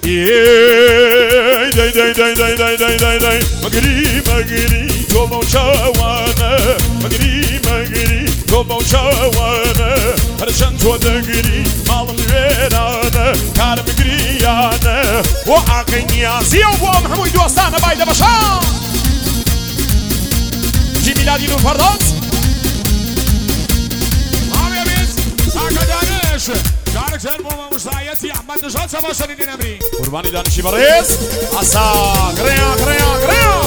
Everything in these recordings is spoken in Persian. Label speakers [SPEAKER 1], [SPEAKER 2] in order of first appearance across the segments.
[SPEAKER 1] دای دای دای دای دای دای دای دای مگری مگری تو موشوانه مگری مگری تو موشوانه هرچند تو دگری مالم ویرانه کارم گریانه و عقل نیازی و بوم هموی دوستانه بایده باشم کی میلادی نور پرداز
[SPEAKER 2] دانشجو با مساعدتی احمد نژاد شما شنیدین امری
[SPEAKER 1] قربانی دانشی بریز اسا گریا گریا گریا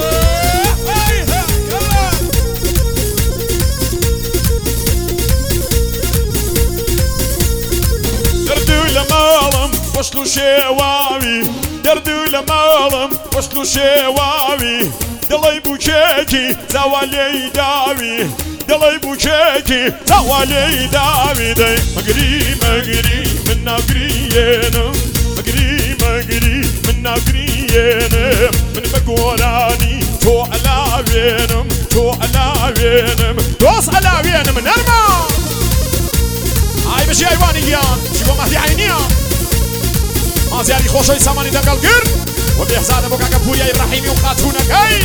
[SPEAKER 1] دردو لمالم وصلو شواوی دردو لمالم وصلو شواوی دلای بوچکی زوالی داوی دلای بوچکی زوالی داوی دی مگری مگری من نگرینم مگری مگری من نگرینم من بگورانی تو علاوینم تو علاوینم دوست علاوینم نرما ای بشی ایوانی گیان چی با مهدی عینیه مازیاری خوشوی سامانی دنگل گر و بهزاده بو کاکا پوری ابراهیمی و خاتونک ای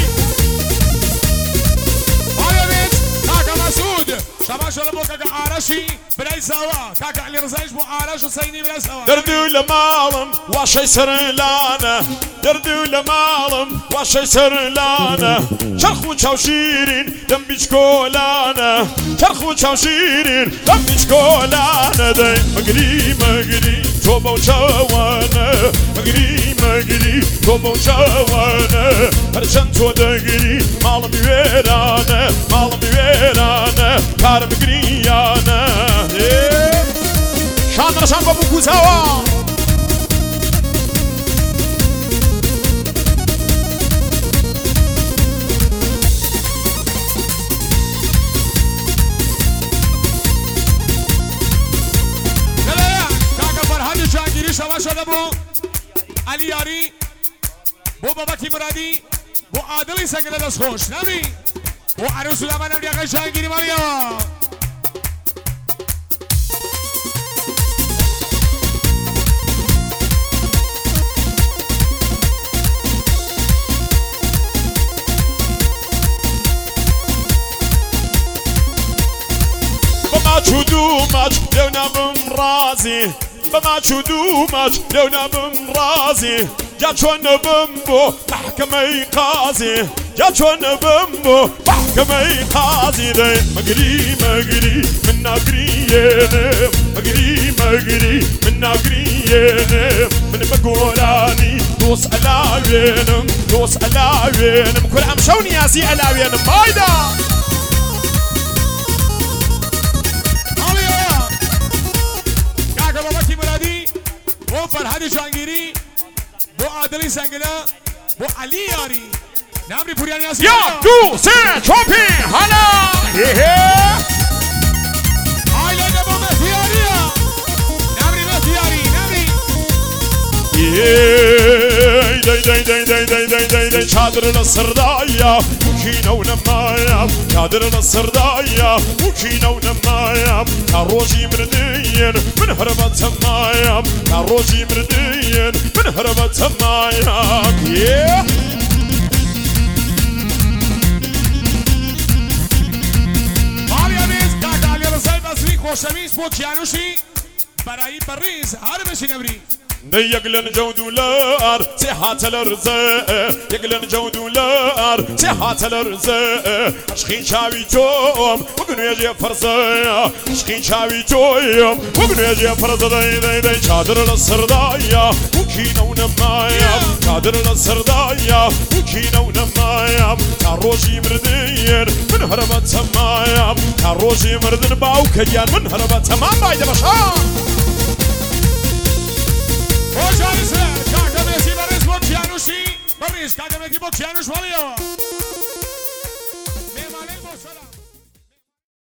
[SPEAKER 2] مسعود شما شده بو کاکا آرشی برای سوا کاکا علی رزایش بو آرش و سینی برای سوا
[SPEAKER 1] دردو لمالم واشی سرلانه دردو لمالم واشی سرلانه چرخ و چاوشیرین دم بیچ کولانه چرخ و چاوشیرین دم بیچ کولانه دی مگری مگری تو بوچوانه مگری مگری تو بوچوانه هرچند تو دگری مالم ویرانه مالم ویرانه کارم گریانه شان با بوکوزاوا
[SPEAKER 2] شما شده بو علی یاری بو بابکی مرادی بو عادلی سنگل دست خوش نبی بو عروس لمن هم دیگه شنگیری مالیا
[SPEAKER 1] بما چودومش لو نبم رازی بما چودومش لو نبم رازی یا چون نبم بو محکمه قاضی یا چون نبم بو محکمه قاضی دی مگری مگری من نگرینم مگری مگری من نگرینم من بگورانی دوست علاوینم دوست علاوینم کل امشونی یاسی علاوینم بایدا
[SPEAKER 2] بو فرهاد جانگیری بو عادلی سنگلا بو علی یاری نمری پوریانی هستی
[SPEAKER 1] یا دو سه چوپی حالا
[SPEAKER 2] آیلانده بو مهدی یاریا نمری مهدی یاری نمری
[SPEAKER 1] دای دای دای دای دای دای دای دای چادر نصردایا مکینه و نمایم چادر نصردایا مکینه و نمایم تا روزی مردین من هربت مایم تا روزی مردین من هربت مایم
[SPEAKER 2] مالیانیز کاکا علی رزای بزری خوشویز بو کیانوشی برای بریز هر بشی نمری
[SPEAKER 1] يقلن جودولار صحة الرزاق يقلن جودولار صحة الرزاق عشقين شاوي توم وقنو يجي فرزايا عشقين شاوي توم وقنو يجي فرزا داي داي داي شادر السردايا وكينا ونمايا شادر السردايا وكينا ونمايا كاروجي مردين من هربت سمايا كاروجي مردن باوكيان من هربت سمايا بايد بشام
[SPEAKER 2] Hoca ise kaka mesi bariz bu kiyanushi bariz kaka meti bu kiyanush valıyor.